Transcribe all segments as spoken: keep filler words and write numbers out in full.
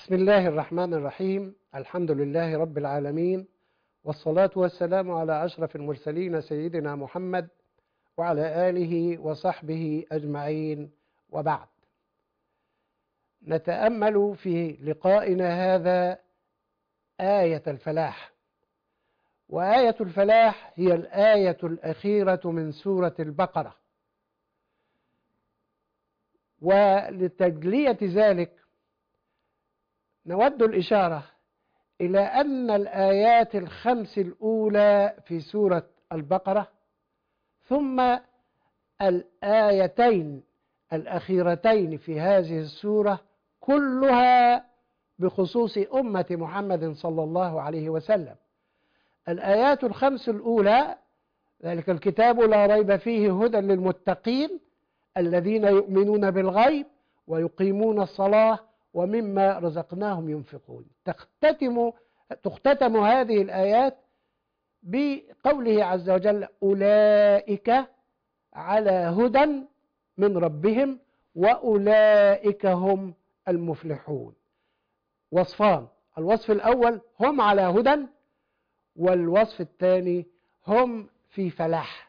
بسم الله الرحمن الرحيم. الحمد لله رب العالمين، والصلاة والسلام على أشرف المرسلين سيدنا محمد وعلى آله وصحبه أجمعين، وبعد. نتأمل في لقائنا هذا آية الفلاح، وآية الفلاح هي الآية الأخيرة من سورة البقرة. ولتجلية ذلك نود الإشارة إلى أن الآيات الخمس الأولى في سورة البقرة ثم الآيتين الأخيرتين في هذه السورة كلها بخصوص أمة محمد صلى الله عليه وسلم. الآيات الخمس الأولى: ذلك الكتاب لا ريب فيه هدى للمتقين الذين يؤمنون بالغيب ويقيمون الصلاة ومما رزقناهم ينفقون. تختتم تختتم هذه الآيات بقوله عز وجل: أولئك على هدى من ربهم وأولئك هم المفلحون. وصفان: الوصف الأول هم على هدى، والوصف الثاني هم في فلاح.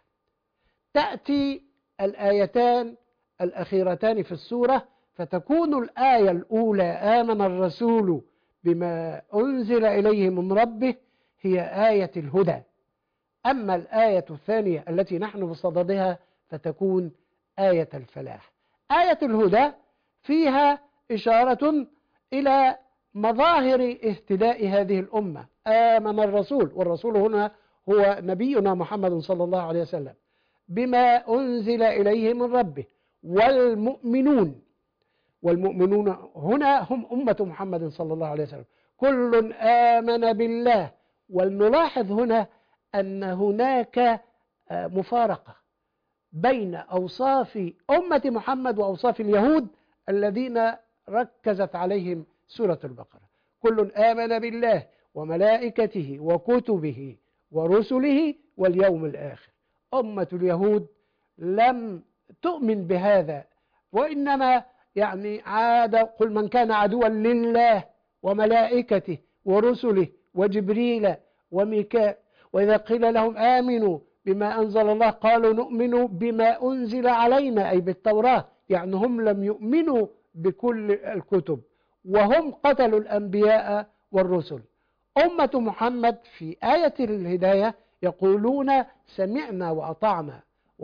تأتي الآيتان الأخيرتان في السورة فتكون الآية الأولى: آمن الرسول بما أنزل إليه من ربه، هي آية الهدى. أما الآية الثانية التي نحن بصددها فتكون آية الفلاح. آية الهدى فيها إشارة إلى مظاهر اهتداء هذه الأمة. آمن الرسول، والرسول هنا هو نبينا محمد صلى الله عليه وسلم، بما أنزل إليه من ربه. والمؤمنون، والمؤمنون هنا هم أمة محمد صلى الله عليه وسلم. كل آمن بالله. ولنلاحظ هنا أن هناك مفارقة بين أوصاف أمة محمد وأوصاف اليهود الذين ركزت عليهم سورة البقرة. كل آمن بالله وملائكته وكتبه ورسله واليوم الآخر. أمة اليهود لم تؤمن بهذا، وإنما يعني عاد: قل من كان عدوا لله وملائكته ورسله وجبريل وميكائيل وإذا قيل لهم آمنوا بما أنزل الله قالوا نؤمن بما أنزل علينا، أي بالتوراة. يعني هم لم يؤمنوا بكل الكتب، وهم قتلوا الأنبياء والرسل. أمة محمد في آية الهداية يقولون سمعنا وأطعنا،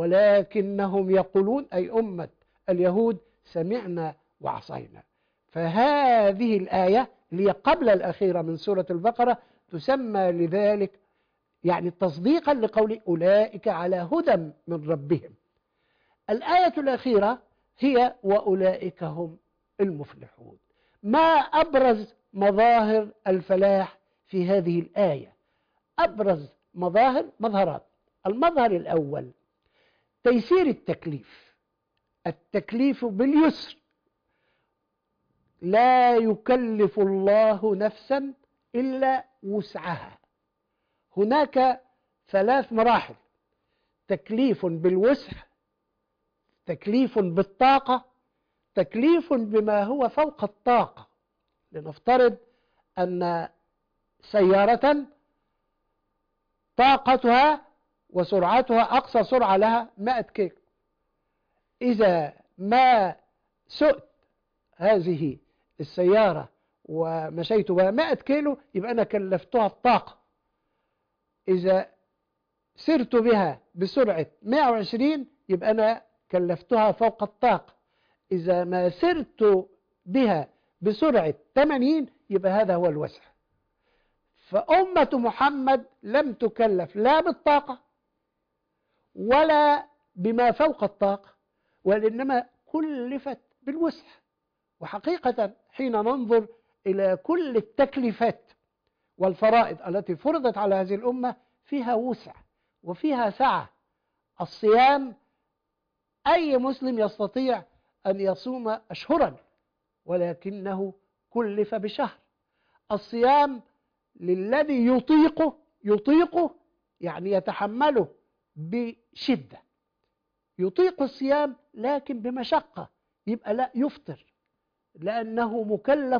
ولكنهم يقولون، أي أمة اليهود، سمعنا وعصينا. فهذه الآية اللي هي قبل الأخيرة من سورة البقرة تسمى لذلك يعني تصديقا لقول أولئك على هدى من ربهم. الآية الأخيرة هي وأولئك هم المفلحون. ما أبرز مظاهر الفلاح في هذه الآية؟ أبرز مظاهر مظهرات. المظهر الأول: تيسير التكليف. التكليف باليسر، لا يكلف الله نفسا إلا وسعها. هناك ثلاث مراحل: تكليف بالوسع، تكليف بالطاقة، تكليف بما هو فوق الطاقة. لنفترض أن سيارة طاقتها وسرعتها أقصى سرعة لها مائة كيلو. إذا ما سئت هذه السيارة ومشيت بها مائة كيلو يبقى أنا كلفتها الطاقة. إذا سرت بها بسرعة مائة وعشرين يبقى أنا كلفتها فوق الطاقة. إذا ما سرت بها بسرعة ثمانين يبقى هذا هو الوسع. فأمة محمد لم تكلف لا بالطاقة ولا بما فوق الطاقة، وإنما كلفت بالوسع. وحقيقة حين ننظر إلى كل التكليفات والفرائض التي فرضت على هذه الأمة فيها وسع وفيها سعة. الصيام، أي مسلم يستطيع أن يصوم أشهرا، ولكنه كلف بشهر. الصيام للذي يطيقه يطيقه يعني يتحمله بشدة، يطيق الصيام لكن بمشقة، يبقى لا يفطر لأنه مكلف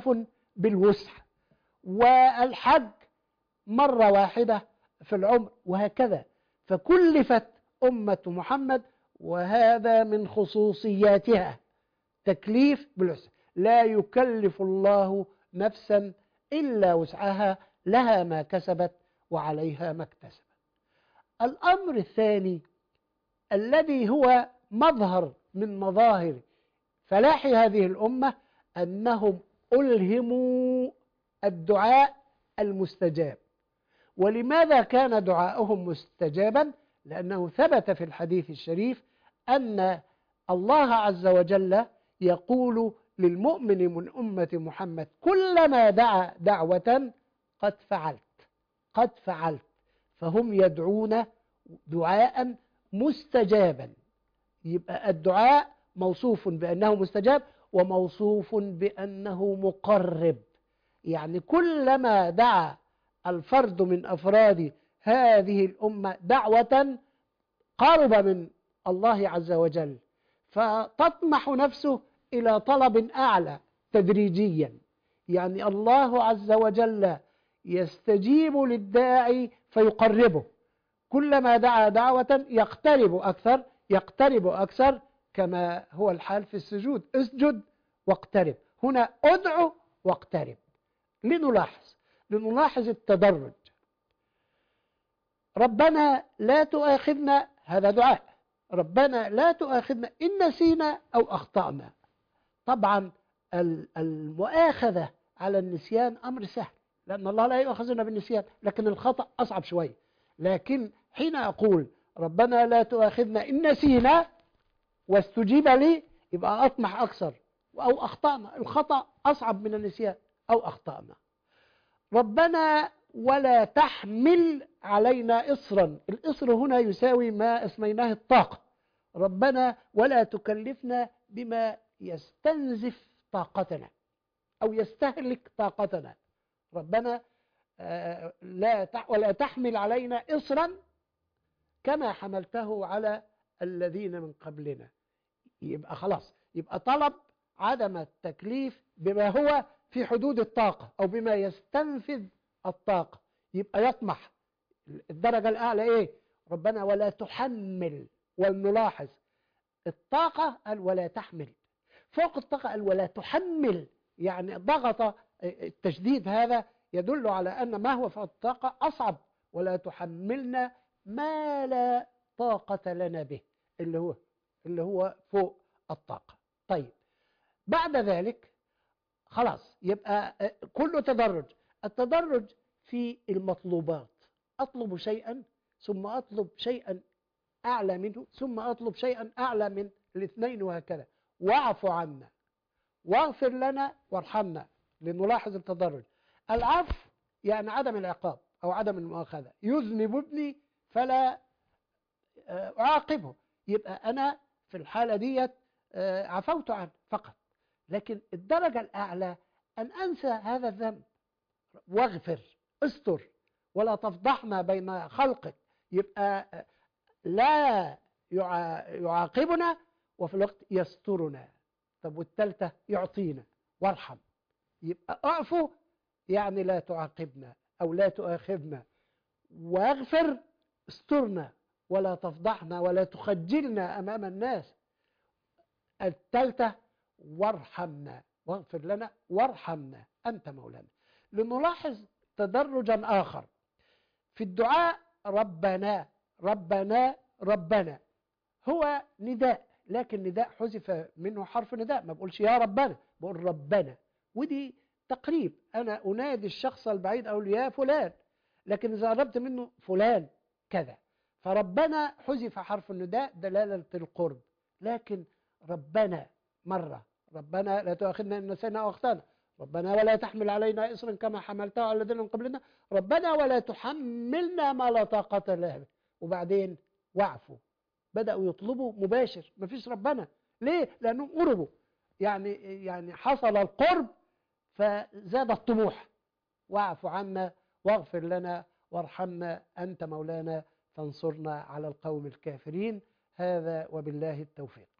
بالوسع، والحج مرة واحدة في العمر، وهكذا. فكلفت أمة محمد، وهذا من خصوصياتها، تكليف بالوسع. لا يكلف الله نفسا إلا وسعها، لها ما كسبت وعليها ما اكتسبت. الأمر الثاني الذي هو مظهر من مظاهر فلاح هذه الأمة، أنهم ألهموا الدعاء المستجاب. ولماذا كان دعاؤهم مستجابا؟ لأنه ثبت في الحديث الشريف أن الله عز وجل يقول للمؤمن من أمة محمد: كلما دعا دعوة قد فعلت قد فعلت. فهم يدعون دعاء مستجابا. يبقى الدعاء موصوف بأنه مستجاب، وموصوف بأنه مقرب. يعني كلما دعا الفرد من أفراد هذه الأمة دعوة قرب من الله عز وجل، فتطمح نفسه إلى طلب أعلى تدريجيا. يعني الله عز وجل يستجيب للداعي فيقربه، كلما دعا دعوة يقترب أكثر يقترب أكثر، كما هو الحال في السجود: اسجد واقترب. هنا ادعو واقترب. لنلاحظ لنلاحظ التدرج. ربنا لا تؤاخذنا، هذا دعاء، ربنا لا تؤاخذنا إن نسينا أو أخطأنا. طبعا المؤاخذة على النسيان أمر سهل، لأن الله لا يؤاخذنا بالنسيان، لكن الخطأ أصعب شوية. لكن حين أقول ربنا لا تؤاخذنا إن نسينا واستجيب لي، يبقى أطمح أكثر. أو أخطأنا، الخطأ أصعب من النسيان. أو أخطأنا. ربنا ولا تحمل علينا إصرا. الإصر هنا يساوي ما اسميناه الطاقة. ربنا ولا تكلفنا بما يستنزف طاقتنا أو يستهلك طاقتنا. ربنا لا ولا تحمل علينا إصرا كما حملته على الذين من قبلنا. يبقى خلاص، يبقى طلب عدم التكليف بما هو في حدود الطاقة أو بما يستنفذ الطاقة. يبقى يطمح الدرجة الأعلى إيه؟ ربنا ولا تحمل. ولنلاحظ الطاقة قال ولا تحمل، فوق الطاقة قال ولا تحمل. يعني ضغط التشديد هذا يدل على أن ما هو فوق الطاقة أصعب. ولا تحملنا ما لا طاقة لنا به، اللي هو اللي هو فوق الطاقة. طيب، بعد ذلك خلاص يبقى كله تدرج. التدرج في المطلوبات: أطلب شيئا ثم أطلب شيئا أعلى منه ثم أطلب شيئا أعلى من الاثنين، وهكذا. واعف عنا واغفر لنا وارحمنا. لنلاحظ التدرج. العفو يعني عدم العقاب أو عدم المؤاخذة. يذنب ابني فلا أعاقبه، يبقى أنا في الحالة ديت عفوت عنه فقط. لكن الدرجة الأعلى أن أنسى هذا الذنب واغفر، استر ولا تفضحنا بين خلقك. يبقى لا يعاقبنا وفي الوقت يسترنا. طب والثالثة يعطينا وارحم. يبقى اعفو يعني لا تعاقبنا أو لا تؤاخذنا، واغفر استرنا ولا تفضحنا ولا تخجلنا أمام الناس. الثالثة وارحمنا، واغفر لنا وارحمنا أنت مولانا. لنلاحظ تدرجا آخر في الدعاء: ربنا ربنا ربنا. هو نداء، لكن نداء حذف منه حرف نداء. ما بقولش يا ربنا، بقول ربنا. ودي تقريب، أنا أنادي الشخص البعيد أقول يا فلان، لكن إذا قربت منه فلان كذا. فربنا حذف حرف النداء دلالة القرب. لكن ربنا مرة: ربنا لا تؤاخذنا إن نسينا أو أخطأنا. ربنا ولا تحمل علينا إصرا كما حملته على الذين من قبلنا. ربنا ولا تحملنا ما لا طاقة لنا به. وبعدين واعفوا. بدأوا يطلبوا مباشر، مفيش ربنا. ليه؟ لأنهم قربوا، يعني يعني حصل القرب فزاد الطموح. واعف عنا واغفر لنا وارحمنا أنت مولانا فانصرنا على القوم الكافرين. هذا وبالله التوفيق.